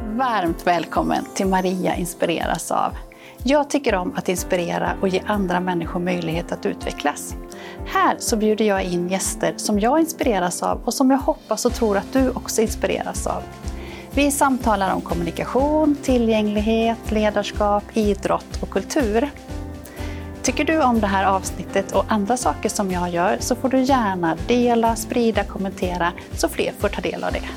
Varmt välkommen till Maria inspireras av. Jag tycker om att inspirera och ge andra människor möjlighet att utvecklas. Här så bjuder jag in gäster som jag inspireras av och som jag hoppas och tror att du också inspireras av. Vi samtalar om kommunikation, tillgänglighet, ledarskap, idrott och kultur. Tycker du om det här avsnittet och andra saker som jag gör så får du gärna dela, sprida, kommentera så fler får ta del av det.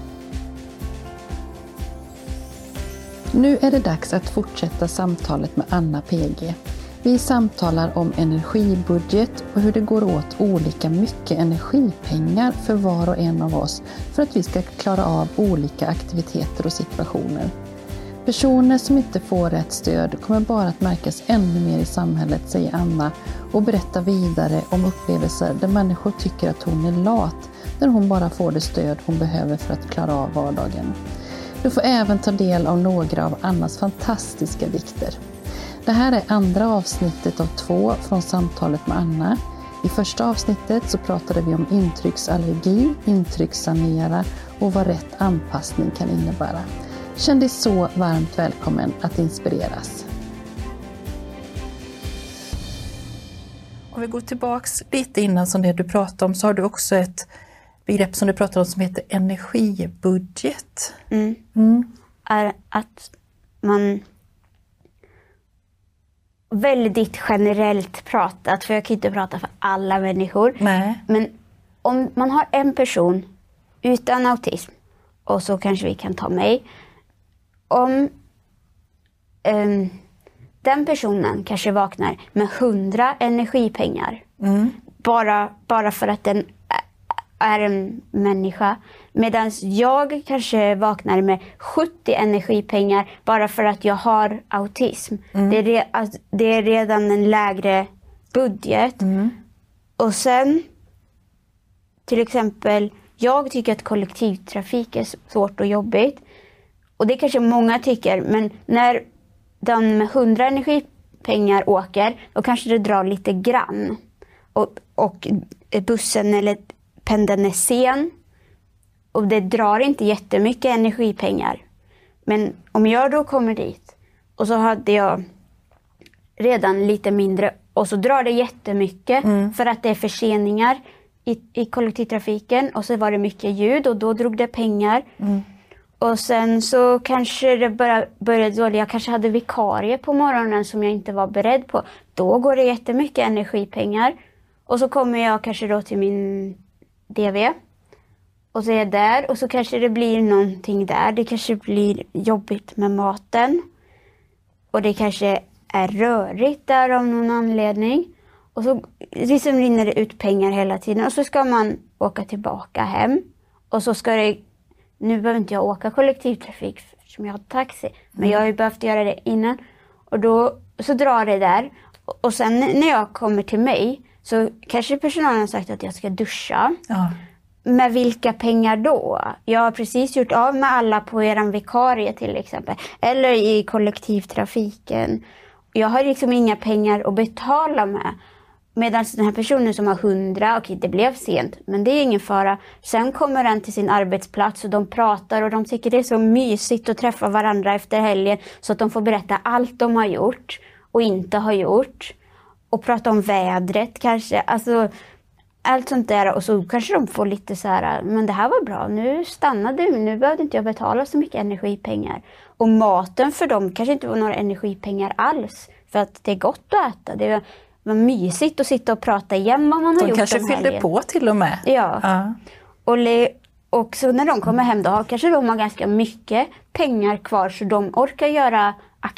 Nu är det dags att fortsätta samtalet med Anna PG. Vi samtalar om energibudget och hur det går åt olika mycket energipengar för var och en av oss för att vi ska klara av olika aktiviteter och situationer. Personer som inte får rätt stöd kommer bara att märkas ännu mer i samhället, säger Anna och berättar vidare om upplevelser där människor tycker att hon är lat när hon bara får det stöd hon behöver för att klara av vardagen. Du får även ta del av några av Annas fantastiska dikter. Det här är andra avsnittet av 2 från samtalet med Anna. I första avsnittet så pratade vi om intrycksallergi, intryckssanera och vad rätt anpassning kan innebära. Känn dig så varmt välkommen att inspireras. Om vi går tillbaks lite innan som det du pratade om så har du också ett begrepp som du pratar om som heter energibudget. Är att man väldigt generellt pratat, för jag kan inte prata för alla människor. Nej. Men om man har en person utan autism, och så kanske vi kan ta mig, om den personen kanske vaknar med 100 energipengar bara för att den är en människa, medan jag kanske vaknar med 70 energipengar bara för att jag har autism. Det är redan en lägre budget. Och sen till exempel, jag tycker att kollektivtrafik är svårt och jobbigt. Och det kanske många tycker, men när den med 100 energipengar åker, då kanske det drar lite grann. Och bussen eller pendeln är sen. Och det drar inte jättemycket energipengar. Men om jag då kommer dit och så hade jag redan lite mindre och så drar det jättemycket för att det är förseningar i kollektivtrafiken och så var det mycket ljud och då drog det pengar. Och sen så kanske det började dåligt. Jag kanske hade vikarie på morgonen som jag inte var beredd på. Då går det jättemycket energipengar. Och så kommer jag kanske då till min DV. Och så är jag där och så kanske det blir någonting där. Det kanske blir jobbigt med maten. Och det kanske är rörigt där av någon anledning. Och så liksom rinner det ut pengar hela tiden. Och så ska man åka tillbaka hem. Och så ska det... Nu behöver inte jag åka kollektivtrafik som jag har taxi. Men jag har ju behövt göra det innan. Och då så drar det där. Och sen när jag kommer till mig så kanske personalen har sagt att jag ska duscha. Ja. Med vilka pengar då? Jag har precis gjort av med alla på eran vikarie till exempel. Eller i kollektivtrafiken. Jag har liksom inga pengar att betala med. Medan den här personen som har 100, okej det blev sent, men det är ingen fara. Sen kommer den till sin arbetsplats och de pratar och de tycker det är så mysigt att träffa varandra efter helgen. Så att de får berätta allt de har gjort och inte har gjort. Och prata om vädret kanske. Alltså allt sånt där. Och så kanske de får lite så här, men det här var bra. Nu stannade du, nu behövde inte jag betala så mycket energipengar. Och maten för dem kanske inte var några energipengar alls. För att det är gott att äta. Det var mysigt att sitta och prata igen vad man har gjort. De kanske fyllde på till och med. Ja. Och så när de kommer hem då kanske de har ganska mycket pengar kvar så de orkar göra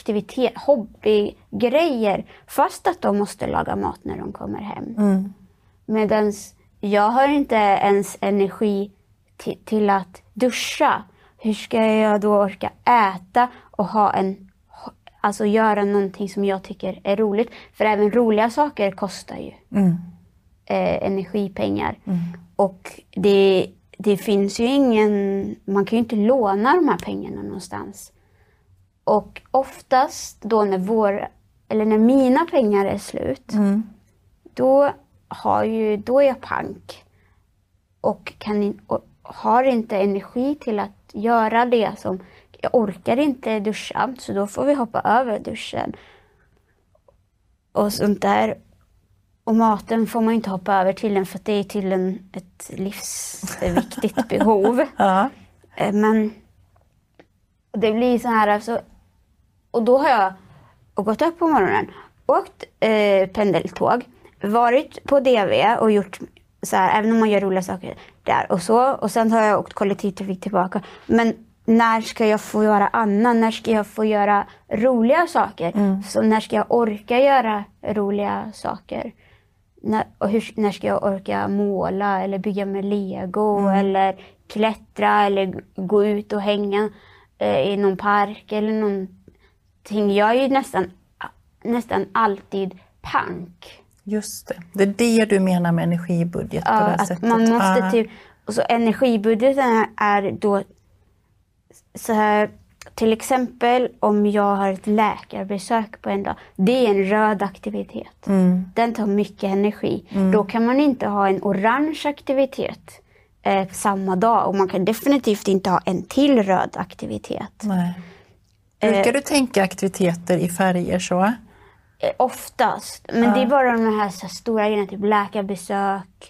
hobbygrejer fast att de måste laga mat när de kommer hem. Medan jag har inte ens energi till att duscha. Hur ska jag då orka äta och alltså göra någonting som jag tycker är roligt. För även roliga saker kostar ju energipengar. Och det finns ju man kan ju inte låna de här pengarna någonstans. Och oftast då när mina pengar är slut, då är jag pank. Och har inte energi till att göra det som jag orkar inte duscha, så då får vi hoppa över duschen. Och sånt där. Och maten får man inte hoppa över till för att det är till ett livsviktigt behov. Ja. Men det blir så här alltså, och då har jag gått upp på morgonen, åkt pendeltåg, varit på DV och gjort så här, även om man gör roliga saker där och sen har jag åkt kollektivtrafik tillbaka. Men när ska jag få göra annat? När ska jag få göra roliga saker? Så när ska jag orka göra roliga saker? När ska jag orka måla eller bygga med Lego eller klättra eller gå ut och hänga i någon park eller någonting. Jag är ju nästan alltid pank. Just det. Det är det du menar med energibudget på det här att sättet. Man måste typ, och så energibudgeten är då så här, till exempel om jag har ett läkarbesök på en dag. Det är en röd aktivitet. Den tar mycket energi. Då kan man inte ha en orange aktivitet samma dag. Och man kan definitivt inte ha en till röd aktivitet. Nej. Brukar du tänka aktiviteter i färger så? Oftast. Men det är bara de här så stora grejerna, typ läkarbesök.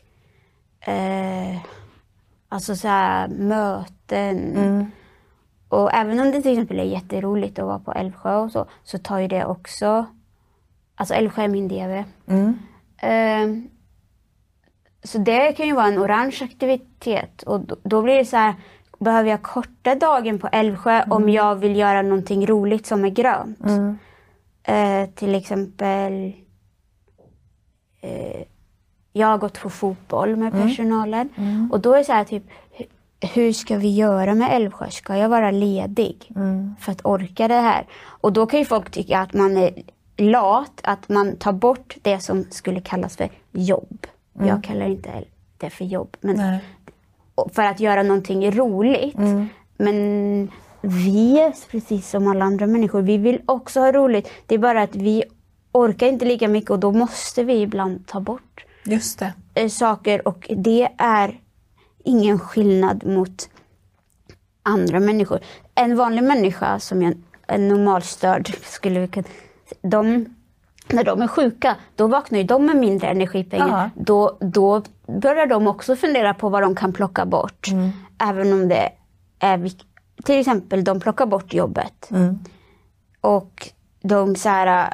Alltså så här möten. Och även om det till exempel är jätteroligt att vara på Älvsjö och så tar ju det också... Alltså Älvsjö är min DV. Så det kan ju vara en orange aktivitet. Och då blir det så här, behöver jag korta dagen på Älvsjö om jag vill göra någonting roligt som är grönt. Till exempel... jag har gått på fotboll med personalen. Och då är det så här typ... Hur ska vi göra med Älvsjö? Ska jag vara ledig för att orka det här? Och då kan ju folk tycka att man är lat, att man tar bort det som skulle kallas för jobb. Jag kallar inte det för jobb, men för att göra någonting roligt. Men vi är precis som alla andra människor. Vi vill också ha roligt. Det är bara att vi orkar inte lika mycket och då måste vi ibland ta bort Just det. Saker. Och det är ingen skillnad mot andra människor. En vanlig människa som en normalstörd skulle vi kunna... När de är sjuka, då vaknar ju de med mindre energipengar. Då börjar de också fundera på vad de kan plocka bort. Även om det är... Till exempel, de plockar bort jobbet. Och de så här...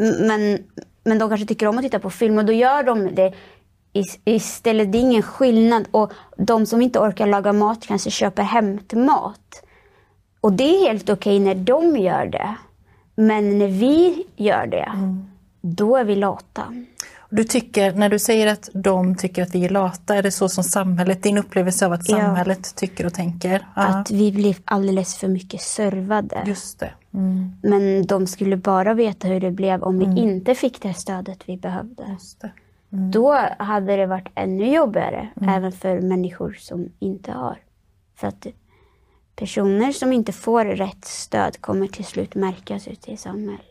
Men de kanske tycker om att titta på film och då gör de det istället. Det är ingen skillnad. Och de som inte orkar laga mat kanske köper hämtmat. Och det är helt okej när de gör det. Men när vi gör det, då är vi lata. Du tycker, när du säger att de tycker att vi är lata, är det så som samhället, din upplevelse av att samhället tycker och tänker? Att vi blir alldeles för mycket servade. Just det. Men de skulle bara veta hur det blev om vi inte fick det stödet vi behövde. Just det. Då hade det varit ännu jobbigare, även för människor som inte har. För att personer som inte får rätt stöd kommer till slut märkas ute i samhället.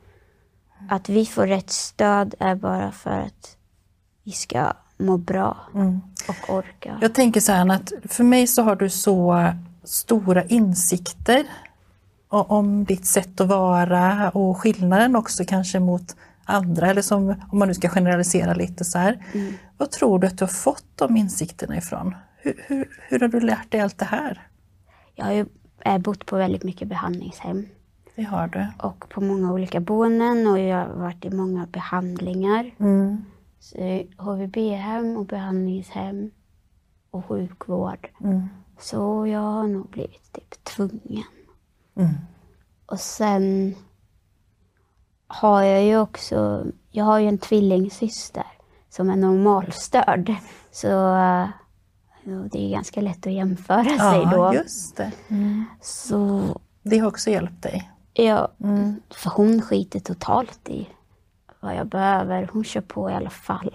Att vi får rätt stöd är bara för att vi ska må bra och orka. Jag tänker så här att för mig så har du så stora insikter om ditt sätt att vara och skillnaden också kanske mot andra, eller som om man nu ska generalisera lite så här. Vad tror du att du har fått de insikterna ifrån? Hur har du lärt dig allt det här? Jag har ju bott på väldigt mycket behandlingshem. Det har du. Och på många olika boenden och jag har varit i många behandlingar. Så HVB-hem och behandlingshem och sjukvård. Så jag har nog blivit typ tvungen. Och sen har jag ju också, jag har ju en tvillingsyster som är normalstörd. Så det är ganska lätt att jämföra sig då. Ja, just det. Så det har också hjälpt dig. Ja, för hon skiter totalt i vad jag behöver. Hon kör på i alla fall.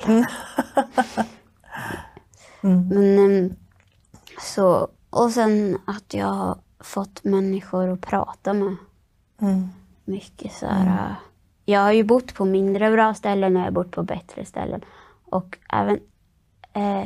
Men så, och sen att jag har fått människor att prata med. Mycket så här. Jag har ju bott på mindre bra ställen och jag har bott på bättre ställen. Och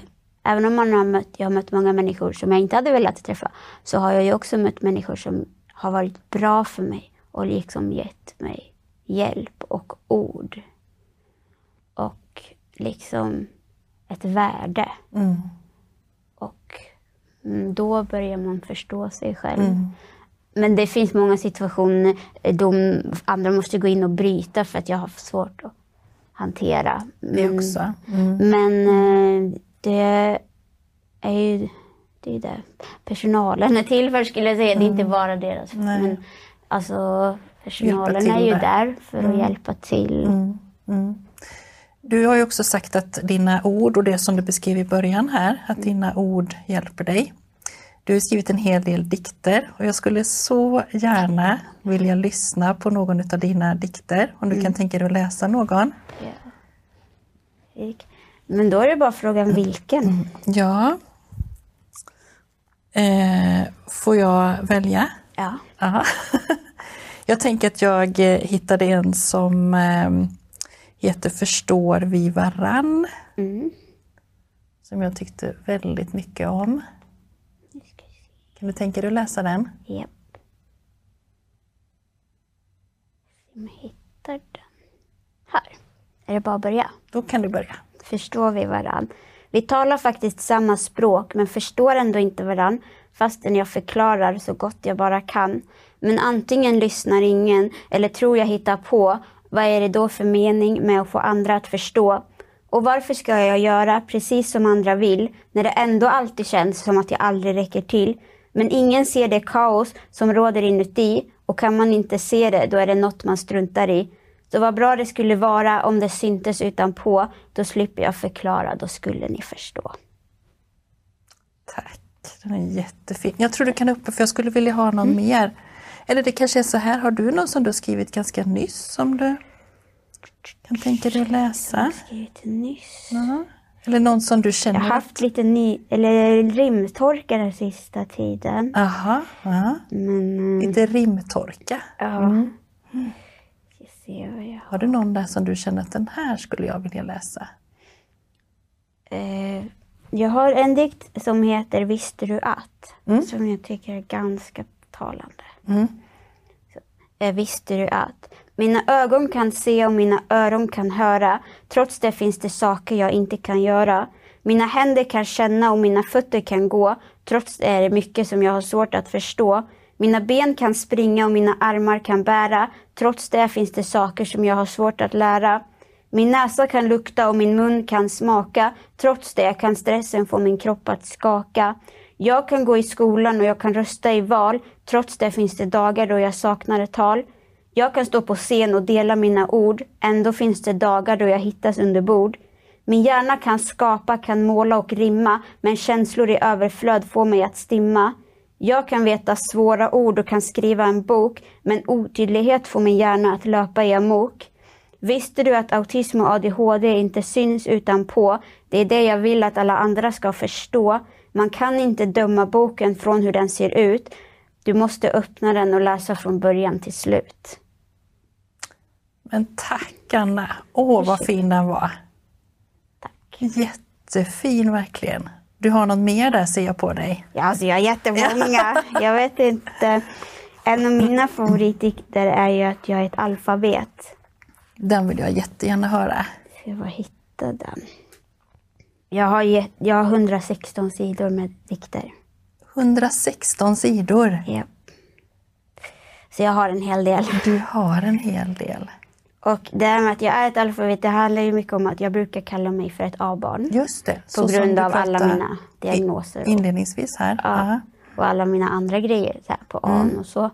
även om jag har mött många människor som jag inte hade velat träffa, så har jag ju också mött människor som har varit bra för mig och liksom gett mig hjälp och ord. Och liksom ett värde. Och då börjar man förstå sig själv. Men det finns många situationer de andra måste gå in och bryta för att jag har svårt att hantera. Det också. Men det är ju det personalen är till för, skulle jag säga. Det är inte bara deras. Men alltså personalen är ju där för att hjälpa till. Du har ju också sagt att dina ord och det som du beskrev i början här, att dina ord hjälper dig. Du har skrivit en hel del dikter och jag skulle så gärna vilja lyssna på någon av dina dikter. Om du kan tänka dig att läsa någon. Ja. Men då är det bara frågan vilken. Ja. Får jag välja? Ja. Aha. Jag tänker att jag hittade en som heter Förstår vi varann? Som jag tyckte väldigt mycket om. Kan du tänka dig att läsa den? Japp. Jag hittar den. Här. Är det bara att börja? Då kan du börja. Förstår vi varann? Vi talar faktiskt samma språk men förstår ändå inte varann fastän jag förklarar så gott jag bara kan. Men antingen lyssnar ingen eller tror jag hittar på. Vad är det då för mening med att få andra att förstå? Och varför ska jag göra precis som andra vill när det ändå alltid känns som att jag aldrig räcker till? Men ingen ser det kaos som råder inuti och kan man inte se det då är det något man struntar i. Så vad bra det skulle vara om det syntes utanpå, då slipper jag förklara, då skulle ni förstå. Tack, den är jättefin. Jag tror du kan uppe för jag skulle vilja ha någon mer. Eller det kanske är så här, har du någon som du har skrivit ganska nyss som du kan tänka dig att läsa? Jag har skrivit nyss. Ja. Eller någon som du känner? Jag har haft lite rimtorka den sista tiden. Aha, ja. Men, lite rimtorka. Ja. Jag ser vad jag har du någon där som du känner att den här skulle jag vilja läsa? Jag har en dikt som heter Visste du att? Som jag tycker är ganska talande. Visste du att? Mina ögon kan se och mina öron kan höra. Trots det finns det saker jag inte kan göra. Mina händer kan känna och mina fötter kan gå. Trots det är det mycket som jag har svårt att förstå. Mina ben kan springa och mina armar kan bära. Trots det finns det saker som jag har svårt att lära. Min näsa kan lukta och min mun kan smaka. Trots det kan stressen få min kropp att skaka. Jag kan gå i skolan och jag kan rösta i val. Trots det finns det dagar då jag saknar ett tal. Jag kan stå på scen och dela mina ord. Ändå finns det dagar då jag hittas under bord. Min hjärna kan skapa, kan måla och rimma. Men känslor i överflöd får mig att stimma. Jag kan veta svåra ord och kan skriva en bok. Men otydlighet får min hjärna att löpa i amok. Visste du att autism och ADHD inte syns utanpå? Det är det jag vill att alla andra ska förstå. Man kan inte döma boken från hur den ser ut. Du måste öppna den och läsa från början till slut. Men tack Anna. Åh vad fin den var. Tack. Jättefin verkligen. Du har något mer där ser jag på dig. Ja, alltså jag har jättemånga. Jag vet inte. En av mina favoritdikter är ju att jag är ett alfabet. Den vill jag jättegärna höra. Ska jag bara hitta den. Jag har 116 sidor med dikter. 116 sidor? Ja. Så jag har en hel del. Du har en hel del. Och det här med att jag är ett alfabet, det handlar ju mycket om att jag brukar kalla mig för ett A-barn. Just det. På grund av alla mina diagnoser. Inledningsvis här. Ja, och alla mina andra grejer så här, på A och så.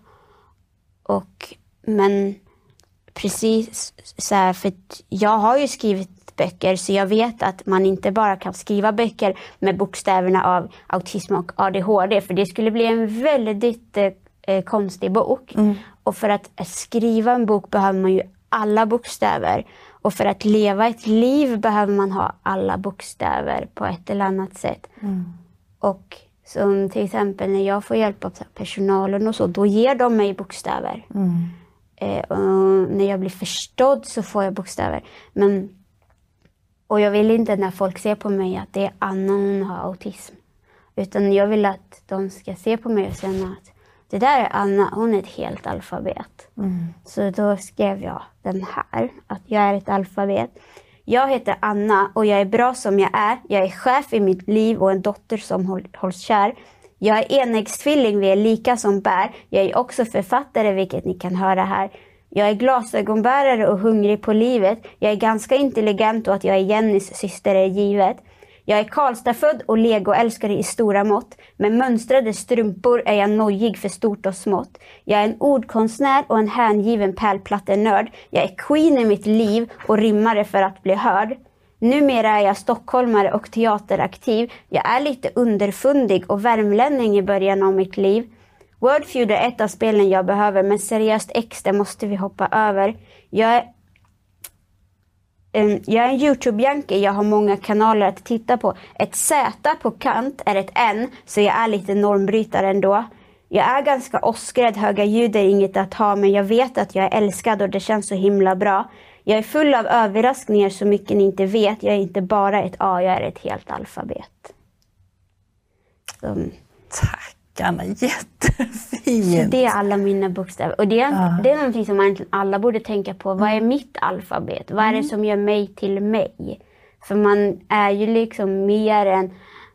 Men precis så här, för jag har ju skrivit böcker så jag vet att man inte bara kan skriva böcker med bokstäverna av autism och ADHD. För det skulle bli en väldigt konstig bok. Och för att skriva en bok behöver man ju alla bokstäver. Och för att leva ett liv behöver man ha alla bokstäver på ett eller annat sätt. Och som till exempel när jag får hjälp av personalen och så, då ger de mig bokstäver. Och när jag blir förstådd så får jag bokstäver. Och jag vill inte när folk ser på mig att det är Anna, hon har autism. Utan jag vill att de ska se på mig och känna att det där är Anna, hon är ett helt alfabet. Så då skrev jag den här, att jag är ett alfabet. Jag heter Anna och jag är bra som jag är. Jag är chef i mitt liv och en dotter som hålls kär. Jag är enäggstvilling, vi är lika som bär. Jag är också författare, vilket ni kan höra här. Jag är glasögonbärare och hungrig på livet. Jag är ganska intelligent och att jag är Jennys syster är givet. Jag är Karlstadfödd och Lego-älskare i stora mått. Med mönstrade strumpor är jag nojig för stort och smått. Jag är en ordkonstnär och en hängiven pärlplattenörd. Jag är queen i mitt liv och rimmare för att bli hörd. Numera är jag stockholmare och teateraktiv. Jag är lite underfundig och värmlänning i början av mitt liv. Wordfeud är ett av spelen jag behöver, men seriöst X, det måste vi hoppa över. Jag är en YouTube-junkie, jag har många kanaler att titta på. Ett Z på kant är ett N, så jag är lite normbrytare ändå. Jag är ganska åskrädd, höga ljud är inget att ha, men jag vet att jag är älskad och det känns så himla bra. Jag är full av överraskningar så mycket ni inte vet. Jag är inte bara ett A, jag är ett helt alfabet. Tack Anna, jättefint. Det är alla mina bokstäver. Och det är någonting som egentligen alla borde tänka på. Vad är mitt alfabet? Vad är det som gör mig till mig? För man är ju liksom mer än...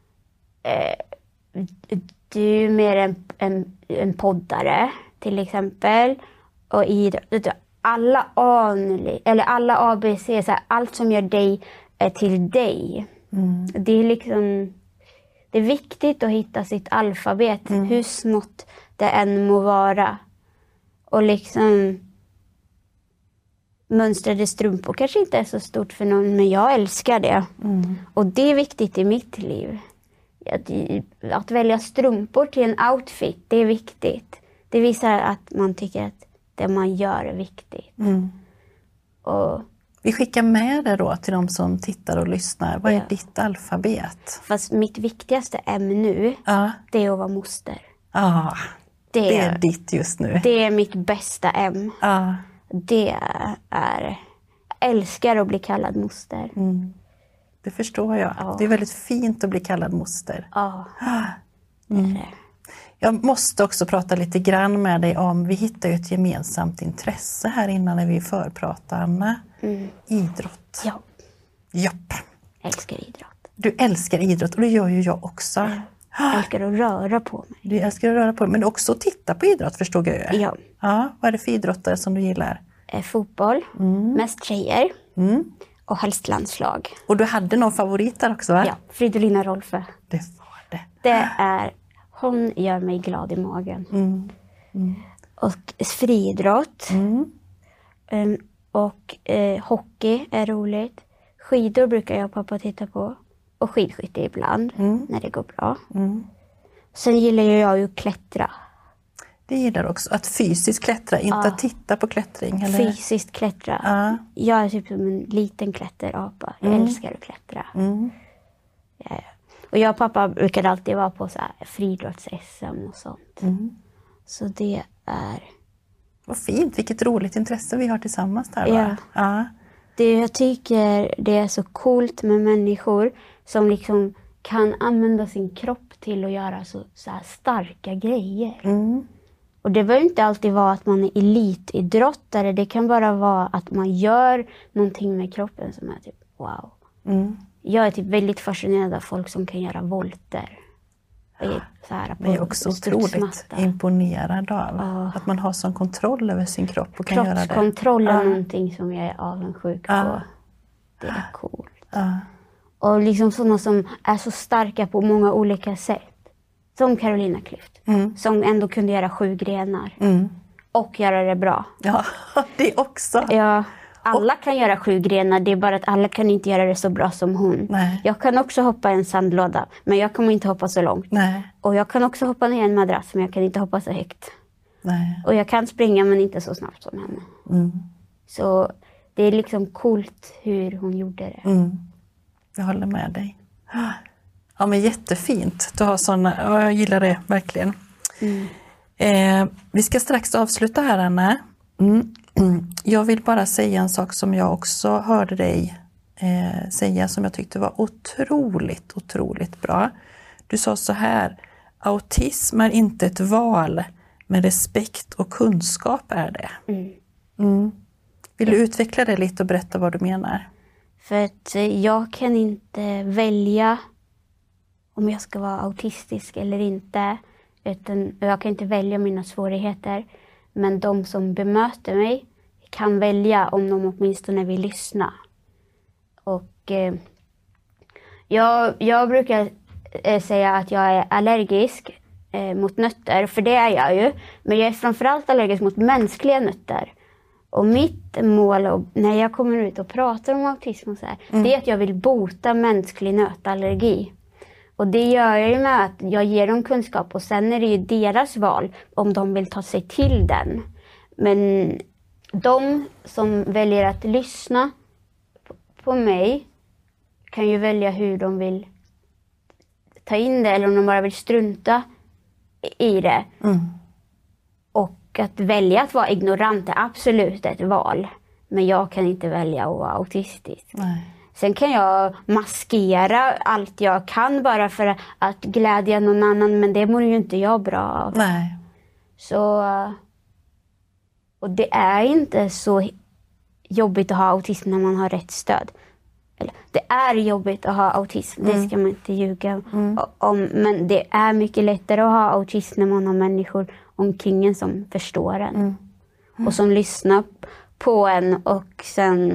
du är mer en poddare till exempel. Och alla ABC, så här, allt som gör dig till dig. Det är liksom... Det är viktigt att hitta sitt alfabet, hur smått det än må vara. Och liksom mönstrade strumpor kanske inte är så stort för någon, men jag älskar det. Och det är viktigt i mitt liv. Att välja strumpor till en outfit, det är viktigt. Det visar att man tycker att det man gör är viktigt. Och vi skickar med det då till de som tittar och lyssnar. Vad är ditt alfabet? Fast mitt viktigaste ämne nu, det är att vara moster. Det är ditt just nu. Det är mitt bästa ämne. Det är... Jag älskar att bli kallad moster. Det förstår jag. Det är väldigt fint att bli kallad moster. Jag måste också prata lite grann med dig om, vi hittar ju ett gemensamt intresse här innan när vi förpratar, Anna. Idrott. Japp. Jag älskar idrott. Du älskar idrott och det gör ju jag också. Jag älskar att röra på mig. Du älskar att röra på dig, men också att titta på idrott, förstod jag ju. Ja. Vad är det för idrottare som du gillar? Fotboll, mest tjejer och helst landslag. Och du hade någon favorit där också, va? Ja, Fridolina Rolfö. Det var det. Det är... Hon gör mig glad i magen. Och friidrott. Och hockey är roligt. Skidor brukar jag och pappa titta på. Och skidskytte ibland, när det går bra. Sen gillar jag ju att klättra. Det gillar också. Att fysiskt klättra, inte att titta på klättring. Eller? Fysiskt klättra. Jag är typ som en liten klätterapa. Jag älskar att klättra. Ja. Och jag och pappa brukade alltid vara på så här friidrotts-SM och sånt. Så det är... Vad fint, vilket roligt intresse vi har tillsammans där, va? Jag tycker det är så coolt med människor som liksom kan använda sin kropp till att göra så här starka grejer. Och det behöver inte alltid vara att man är elitidrottare. Det kan bara vara att man gör någonting med kroppen som är typ wow. Jag är typ väldigt fascinerad av folk som kan göra volter. Så här på jag är också otroligt imponerad av att man har sån kontroll över sin kropp och kan göra det. Kroppskontroll är någonting som jag är avundsjuk på. Det är coolt. Och liksom sådana som är så starka på många olika sätt. Som Carolina Klüft. Som ändå kunde göra 7 grenar. Och göra det bra. Ja, det också. Ja. Alla kan göra 7 grenar, det är bara att alla kan inte göra det så bra som hon. Nej. Jag kan också hoppa i en sandlåda, men jag kommer inte hoppa så långt. Nej. Och jag kan också hoppa ner i en madrass, men jag kan inte hoppa så högt. Nej. Och jag kan springa, men inte så snabbt som henne. Så det är liksom coolt hur hon gjorde det. Jag håller med dig. Ja, men jättefint. Du har såna, jag gillar det verkligen. Vi ska strax avsluta här, Anna. Jag vill bara säga en sak som jag också hörde dig säga, som jag tyckte var otroligt bra. Du sa så här: autism är inte ett val, med respekt och kunskap är det. Vill du utveckla det lite och berätta vad du menar? För att jag kan inte välja om jag ska vara autistisk eller inte. Utan jag kan inte välja mina svårigheter. Men de som bemöter mig kan välja om de åtminstone vill lyssna. Och jag brukar säga att jag är allergisk mot nötter. För det är jag ju. Men jag är framförallt allergisk mot mänskliga nötter. Och mitt mål när jag kommer ut och pratar om autism och så här, det är att jag vill bota mänsklig nötallergi. Och det gör jag ju med att jag ger dem kunskap och sen är det ju deras val om de vill ta sig till den. Men de som väljer att lyssna på mig kan ju välja hur de vill ta in det eller om de bara vill strunta i det. Och att välja att vara ignorant är absolut ett val. Men jag kan inte välja att vara autistisk. Nej. Sen kan jag maskera allt jag kan bara för att glädja någon annan. Men det mår ju inte jag bra av. Nej. Så, och det är inte så jobbigt att ha autism när man har rätt stöd. Eller, det är jobbigt att ha autism, det ska man inte ljuga om. Men det är mycket lättare att ha autism när man har människor omkring en som förstår en. Och som lyssnar på en och sen...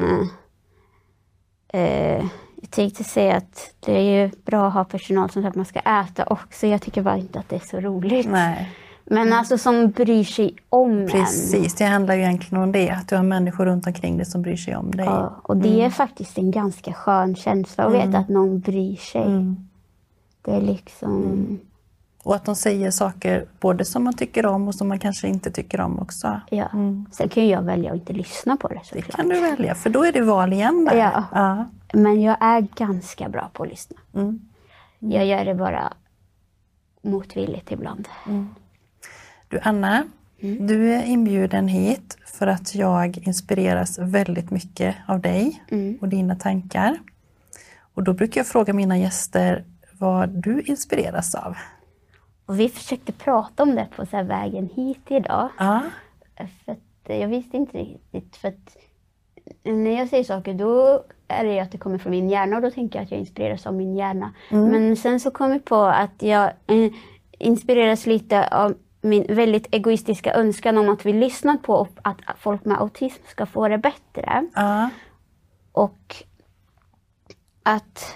jag tänkte säga att det är ju bra att ha personal som säger att man ska äta också. Jag tycker bara inte att det är så roligt. Nej. Men alltså som bryr sig om Precis, det handlar ju egentligen om det. Att du har människor runt omkring dig som bryr sig om dig. Ja, och det är faktiskt en ganska skön känsla att veta att någon bryr sig. Det är liksom... Och att de säger saker både som man tycker om och som man kanske inte tycker om också. Ja. Sen kan ju jag välja att inte lyssna på det. Det kan du välja, för då är det val igen där. Ja. Men jag är ganska bra på att lyssna. Jag gör det bara motvilligt ibland. Du Anna, du är inbjuden hit för att jag inspireras väldigt mycket av dig och dina tankar. Och då brukar jag fråga mina gäster vad du inspireras av. Och vi försökte prata om det på så här vägen hit idag. För att jag visste inte riktigt. För att när jag säger saker då är det att det kommer från min hjärna. Och då tänker jag att jag inspireras av min hjärna. Men sen så kom jag på att jag inspireras lite av min väldigt egoistiska önskan om att vi lyssnar på att folk med autism ska få det bättre. Och att...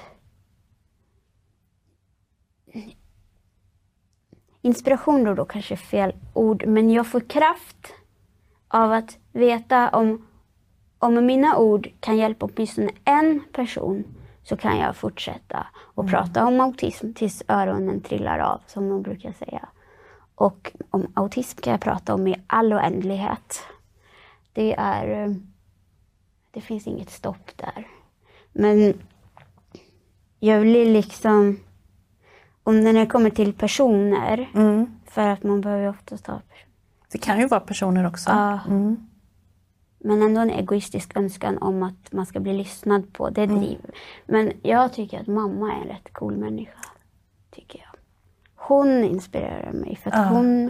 Inspiration då kanske är fel ord, men jag får kraft av att veta om mina ord kan hjälpa åtminstone en person så kan jag fortsätta och prata om autism tills öronen trillar av, som de brukar säga. Och om autism kan jag prata om i all oändlighet. Det finns inget stopp där. Men jag vill liksom... Om när det kommer till personer, för att man behöver oftast ta personer. Det kan ju vara personer också. Ja. Men ändå en egoistisk önskan om att man ska bli lyssnad på, det driver. Men jag tycker att mamma är en rätt cool människa, tycker jag. Hon inspirerar mig för att hon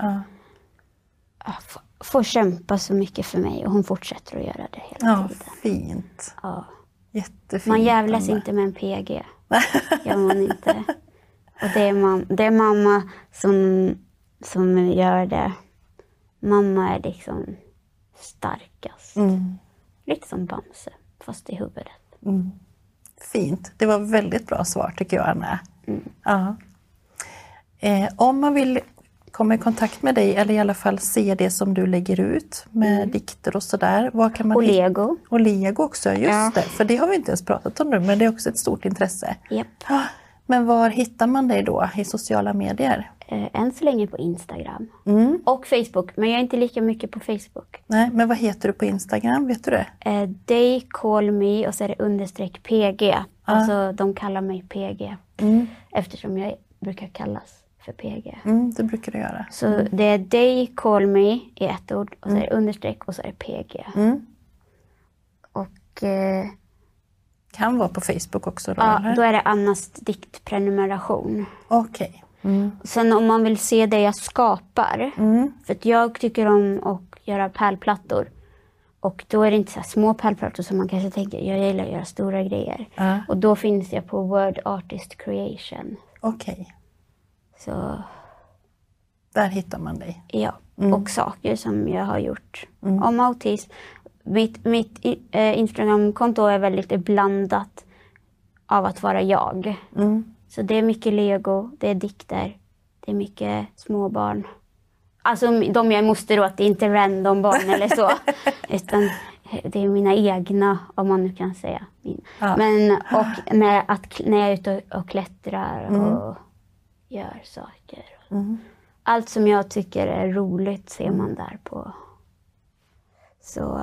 får kämpa så mycket för mig och hon fortsätter att göra det hela tiden. Fint. Ja. Jättefint. Man jävlas inte med en PG. Gör man inte. Och det är mamma som gör det. Mamma är liksom starkast. Lite som Bamse, fast i huvudet. Fint. Det var väldigt bra svar tycker jag, Anna. Ja. Om man vill komma i kontakt med dig eller i alla fall se det som du lägger ut med dikter och sådär. Vad kan man Lego. Och Lego också, just det. För det har vi inte ens pratat om nu, men det är också ett stort intresse. Japp. Men var hittar man dig då i sociala medier? Än så länge på Instagram. Och Facebook, men jag är inte lika mycket på Facebook. Nej, men vad heter du på Instagram, vet du det? They call me och så är det _PG. Alltså de kallar mig PG. Eftersom jag brukar kallas för PG. Det brukar du göra. Så det är they call me i ett ord och så är det understreck och så är det PG. Och... kan vara på Facebook också då? Ja, eller? då är det Annas diktprenumeration. Okej. Sen om man vill se det jag skapar. För att jag tycker om att göra pärlplattor. Och då är det inte så här små pärlplattor som man kanske tänker. Jag gillar att göra stora grejer. Och då finns jag på Word Artist Creation. Okej. Så Där hittar man dig. ja, och saker som jag har gjort om autism. Mitt Instagram-konto är väldigt blandat av att vara jag. Så det är mycket Lego, det är dikter, det är mycket småbarn. Alltså de jag måste då, att det är inte random barn eller så. Utan det är mina egna, om man nu kan säga. Men och när jag är ute och klättrar och gör saker. Allt som jag tycker är roligt ser man där på. Så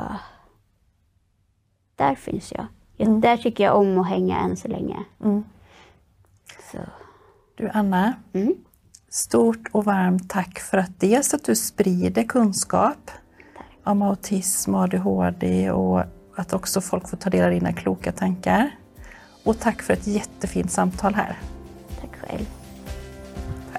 där finns jag. Där tycker jag om att hänga än så länge. Så. Du Anna, stort och varmt tack för att dels att du sprider kunskap om autism och ADHD och att också folk får ta del av dina kloka tankar. Och tack för ett jättefint samtal här. Tack själv. Tack.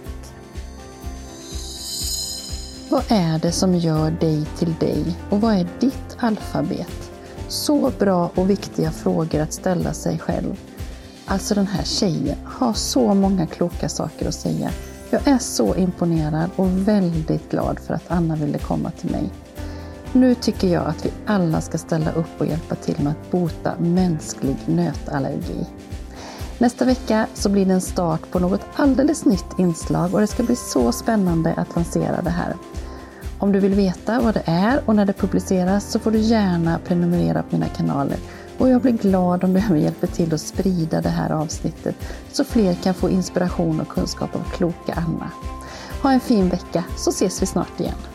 Vad är det som gör dig till dig och vad är ditt alfabet? Så bra och viktiga frågor att ställa sig själv. Alltså den här tjejen har så många kloka saker att säga. Jag är så imponerad och väldigt glad för att Anna ville komma till mig. Nu tycker jag att vi alla ska ställa upp och hjälpa till med att bota mänsklig nötallergi. Nästa vecka så blir det en start på något alldeles nytt inslag och det ska bli så spännande att lansera det här. Om du vill veta vad det är och när det publiceras så får du gärna prenumerera på mina kanaler. Och jag blir glad om du även hjälper till att sprida det här avsnittet så fler kan få inspiration och kunskap av kloka Anna. Ha en fin vecka så ses vi snart igen.